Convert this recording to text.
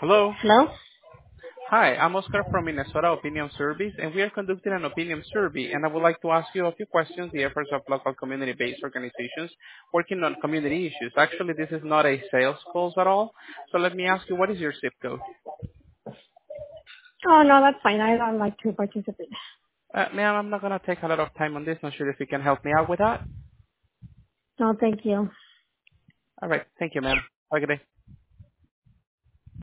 Hello. Hello? Hi, I'm Oscar from Minnesota Opinion Service, and we are conducting an opinion survey, and I would like to ask you a few questions, the efforts of local community-based organizations working on community issues. Actually, this is not a sales call at all, so let me ask you, what is your zip code? Oh, no, that's fine. I don't like to participate. Ma'am, I'm not going to take a lot of time on this. Not sure if you can help me out with that. No, thank you. All right. Thank you, ma'am. Have a good day.